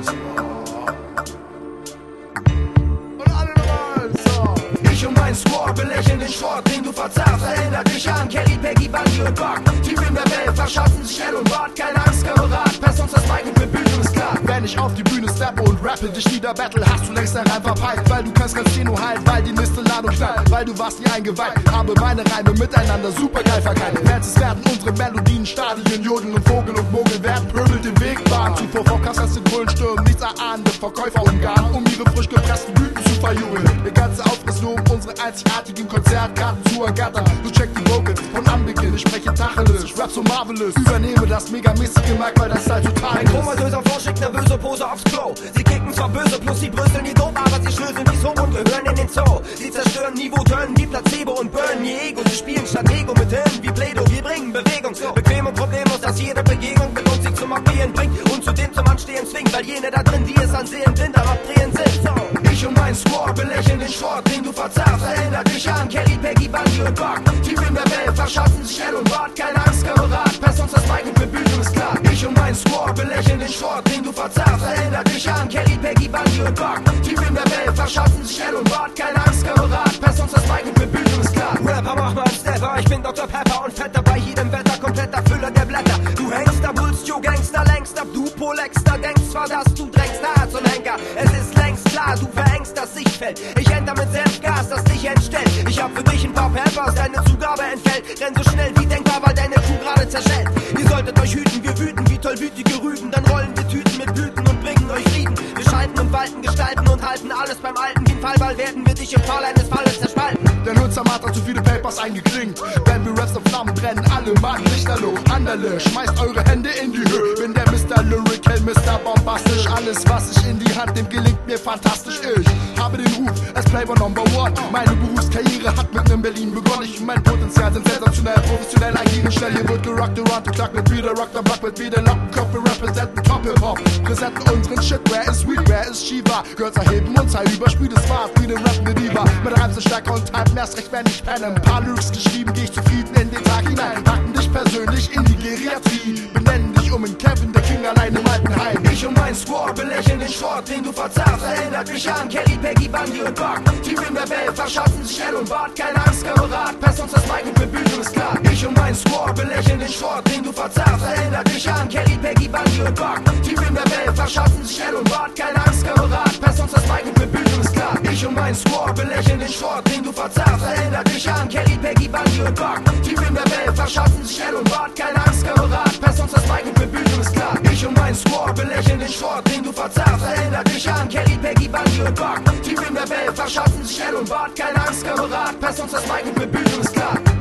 Ich und mein Squad belächeln den Schrott, den du verzerrst. Erinnert dich an Kelly, Peggy, Bundy und Buck. Tief in der Welt verschaffen sich Hell und Bart. Keine Angst, Kamerad, pass uns das Mic und wir bügeln es klar. Wenn ich auf die Bühne steppe und rappe, dich wieder battle, hast du längst dein Reim verpeilt. Weil du kannst ganz Kino halten, weil die nächste Ladung knallt. Weil du warst nie eingeweiht, habe meine Reime miteinander supergeil verkeilt. Fans werden unsere Melodien, Stadien, Jodeln und Vogel und Mogel werden Pöbel den Weg bahnen. Zuvor Vorkasse den Bullen stürmen, nichts erahnende Verkäufer umgarnen, um ihre frisch gepressten Blüten zu verjubeln. Der ganze Aufriss nur um unsere einzigartigen Konzertkarten zu ergattern. Du check die Vocals von Anbeginn, ich spreche Tacheles, ich rap so marvelous. Übernehme das megamäßige Merkmal, das halt total ein komatöser Vorschickt, nervöse Pose aufs Klo. Sie kicken zwar böse, plus sie brüsseln die doof, aber sie schlöseln wie so und gehören in den Zoo. Sie zerstören Niveau, turnen wie Placebo und burnen je Ego. Sie spielen statt Ego mit Hirn wie Play-Doh. Wir bringen Bewegung, bequem und problemlos, dass jede Begegnung mit uns sich zum Abgehen bringt und zudem zum Anstehen zwingt, weil jene da drin, die es ansehen, blind am Abdrehen sind. So. Ich und mein Squad belächeln den Schrott, den du verzerrst. Erinnert dich an Kelly, Peggy, Bundy und Buck. Tief in der Welt verschaffen sich Hell und Bart. Keine Angst, Kamerad, pass uns das Mic und wir bügeln es klar. Ich und mein Squad belächeln den Schrott, den du verzerrst. Erinnert dich an Kelly, Peggy, Bundy und Buck. Tief in der Welt verschaffen sich Hell und Bart. Keine Angst, Kamerad, pass uns das Mic und wir bügeln es klar. Rapper, mach mal einen Stepper, ich bin Dr. Pepper und fetter bei jedem Wetter, kompletter Füller der Blätter. Du hängst da, bullst, you Gangster, längst ab, du Polexter, denkst zwar, dass du drängst, da zum Henker. Es ist längst klar, du verhängst das Sichtfeld. Ich enter mit Senfgas, das dich entstellt. Ich hab für dich ein paar Peppers, deine Zugabe entfällt. Renn so schnell wie denkbar, weil deine Crew gerade zerschellt. Ihr solltet euch hüten, wir wüten wie tollwütige Rüden. Dann rollen wir Tüten mit Blüten und bringen euch Frieden. Wir schalten und walten, gestalten und halten alles beim Alten. Wie ein Fallball werden wir dich im Fall eines Falles zerspalten. Der Hülzermat hat zu viele Papers eingeklinkt. Wenn wir Raps auf Flammen brennen, alle machen Lichterloh. Anderle, schmeißt eure Hände in die Höhe. Bin der Mr. Lyrical, Mr. Bombastisch. Alles, was ich in die Hand nehme, gelingt mir fantastisch. Ich habe den Ruf als Playboy Number One. Meine Berufskarriere hat mit nem Berlin begonnen. Ich und mein Potenzial sind sensationell, professionell, agieren schnell. Hier wird gerockt around the clock mit wieder Rock, der Block mit wieder Lockenkopf. Wir representen Top-Hip-Hop, präsenten unseren Shit. Wer ist Sweet, wer ist Shiva? Girls erheben uns high über, spiel das Fahrt wie ne rappende Diva. Mit Reim so stärker und Type, erst recht, wenn ich penne. Ein paar Lyrics geschrieben, geh ich zufrieden in den Tag hinein. Packen dich persönlich in die Geriatrie, benennen dich um in Kevin, der King allein im Altenheim. Ich und mein Squad belächeln den Schrott, den du verzerrst. Erinnert mich an Kelly, Peggy, Bundy und Buck. Tief in der Welt verschaffen sich Hell und Bart. Keine Angst, Kamerad, pass uns das Mic und wir bügeln es klar. Ich und mein Squad belächeln den Schrott, den du verzerrst. Erinnert dich an Kelly, Peggy, Bundy und Buck. Tief in der Welt verschaffen sich Hell und Bart. Keine Angst, Kamerad, pass uns das Mic und wir bügeln es klar. Ich und mein Squad belächeln den Schrott, den du verzerrst. Erinnert dich an Kelly, Peggy, Bundy und Buck. Tief in der Welt verschaffen sich Hell und Bart. Keine Angst, Kamerad, pass uns das Mic und wir bügeln es klar. Ich und mein Squad belächeln den Schrott, den du verzerrst. Erinnert dich an Kelly, Peggy, Bundy und Buck. Tief in der Welt verschaffen sich Hell und Bart. Keine Angst, Kamerad, pass uns das Mic und wir bügeln es klar.